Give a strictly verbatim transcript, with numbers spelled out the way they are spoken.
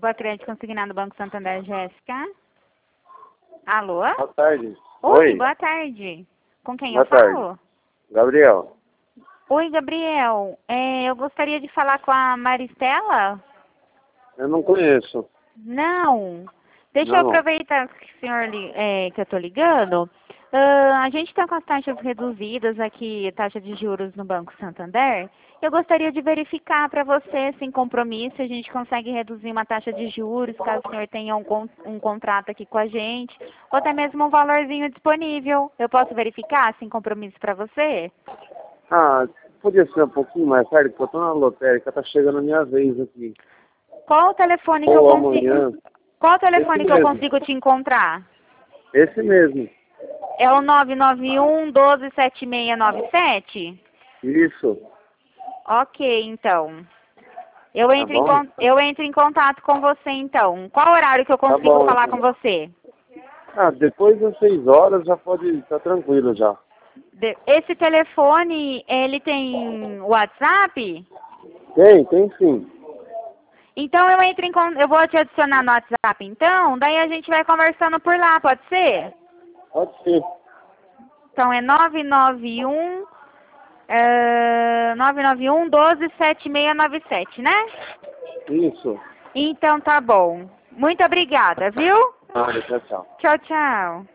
para crédito consignado do Banco Santander, Jéssica. Alô? Boa tarde. Oi, Oi. boa tarde. Com quem Boa eu falo? tarde. Gabriel. Oi, Gabriel. É, eu gostaria de falar com a Maristela. Eu não conheço. Não. Deixa eu Não. aproveitar que, o senhor, li- é, que eu estou ligando. Ah, a gente está com as taxas reduzidas aqui, taxa de juros no Banco Santander. Eu gostaria de verificar para você, sem compromisso, a gente consegue reduzir uma taxa de juros, caso o senhor tenha um, con- um contrato aqui com a gente, ou até mesmo um valorzinho disponível. Eu posso verificar, sem compromisso para você? Ah, podia ser um pouquinho mais tarde, porque eu tô na lotérica, tá chegando a minha vez aqui. Qual o telefone que eu Ou consigo... amanhã. Qual o telefone Esse que eu mesmo. consigo te encontrar? Esse mesmo. É o nove nove um, doze, sete seis nove sete? Isso. Ok, então. Eu Tá entro, em, bom? con- eu entro em contato com você, então. Qual horário que eu Tá consigo bom, falar então. com você? Ah, depois das seis horas já pode estar tranquilo já. De- Esse telefone, ele tem WhatsApp? Tem, tem sim. Então eu entro em con- eu vou te adicionar no WhatsApp, então. Daí a gente vai conversando por lá, pode ser? Pode ser. Então é nove nove um, é, nove nove um, doze, sete seis nove sete, né? Isso. Então tá bom. Muito obrigada, viu? Ah, tchau, tchau. Tchau, tchau.